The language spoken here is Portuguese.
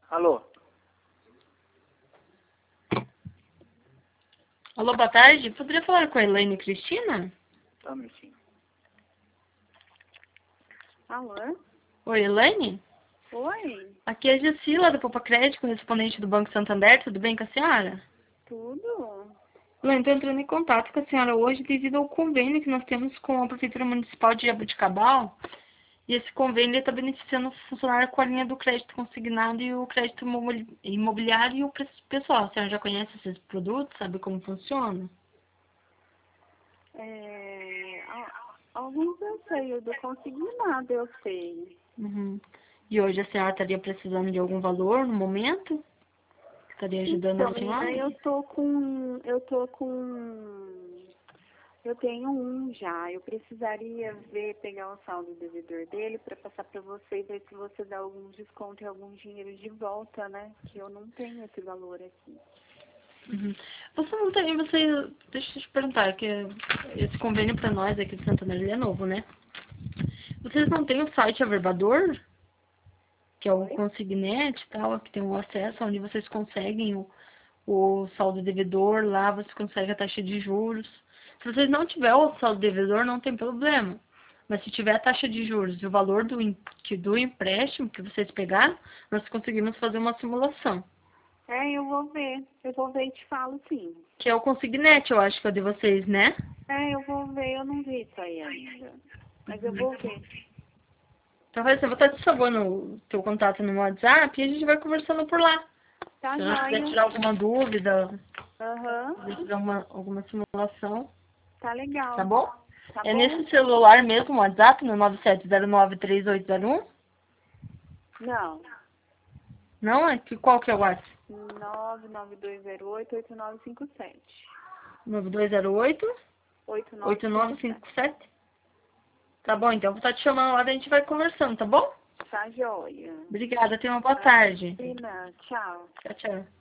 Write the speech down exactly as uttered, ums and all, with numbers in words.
Alô? Alô, boa tarde. Poderia falar com a Elaine Cristina? Só um minutinho. Alô? Oi, Elaine? Oi, Aqui é a Gessila, do Poupa Crédito, correspondente do Banco Santander. Tudo bem com a senhora? tudo? Elaine, estou entrando em contato com a senhora hoje devido ao convênio que nós temos com a Prefeitura Municipal de Jaboticabal. E esse convênio está beneficiando o funcionário com a linha do crédito consignado e o crédito imobili- imobiliário e o preço pessoal. A senhora já conhece esses produtos? Sabe como funciona? É, a- alguns eu sei, o do consignado eu sei. Uhum. E hoje a senhora estaria precisando de algum valor no momento? Estaria ajudando Então, a menina, senhora? eu tô com, eu tô com, eu tenho um já. Eu precisaria ver, pegar o saldo devedor dele para passar para você e ver se você dá algum desconto e algum dinheiro de volta, né? Que eu não tenho esse valor aqui. Uhum. Você não tem, você, deixa eu te perguntar, que esse convênio para nós aqui de Santander ele é novo, né? Vocês não têm o site Averbador, que é o Oi? Consignet e tal, que tem um acesso onde vocês conseguem o, o saldo devedor, lá você consegue a taxa de juros. Se vocês não tiver o saldo devedor, não tem problema. Mas se tiver a taxa de juros e o valor do, em- que- do empréstimo que vocês pegaram, nós conseguimos fazer uma simulação. É, eu vou ver. Eu vou ver e te falo sim. Que é o Consignet, eu acho que é o de vocês, né? É, eu vou ver, eu não vi isso aí ainda. Mas eu vou ver. Então, vai ser, eu vou estar te salvando o teu contato no WhatsApp e a gente vai conversando por lá. Tá Se você quiser joia. tirar alguma dúvida, Aham. quiser fazer uma, alguma simulação, Tá tá legal. bom? Tá É bom? nesse celular mesmo, o WhatsApp, no nove sete zero nove três oito zero um? Não. Não? É que, qual que é o WhatsApp? nove nove dois zero oito, oito nove cinco sete. nove dois zero oito oito nove oito nove cinco sete. cinco sete? Tá bom, então eu vou estar te chamando lá e a gente vai conversando, tá bom? Tá joia. Obrigada, tenha uma boa tarde. Imagina. Tchau. Tchau, tchau.